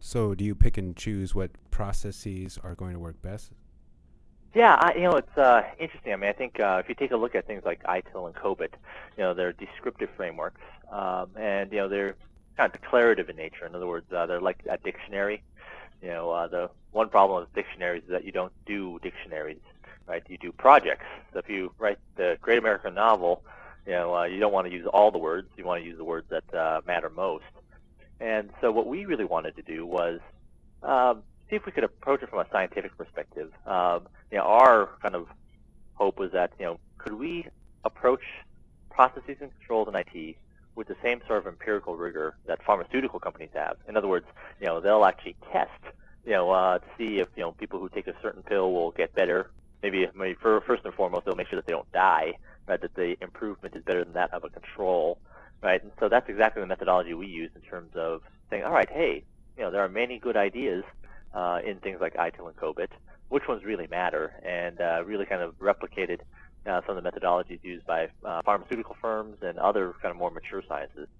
So, do you pick and choose what processes are going to work best? Yeah, it's interesting. I mean, I think if you take a look at things like ITIL and COBIT, they're descriptive frameworks, and they're kind of declarative in nature. In other words, they're like a dictionary. The one problem with dictionaries is that you don't do dictionaries, right? You do projects. So if you write the Great American Novel, you don't want to use all the words. You want to use the words that matter most. And so what we really wanted to do was see if we could approach it from a scientific perspective. Our kind of hope was that, could we approach processes and controls in IT with the same sort of empirical rigor that pharmaceutical companies have? In other words, they'll actually test, to see if, people who take a certain pill will get better. Maybe first and foremost, they'll make sure that they don't die, right, that the improvement is better than that of a control, right? And so that's exactly the methodology we use in terms of saying, all right, hey, there are many good ideas in things like ITIL and COBIT. Which ones really matter? And really kind of replicated some of the methodologies used by pharmaceutical firms and other kind of more mature sciences.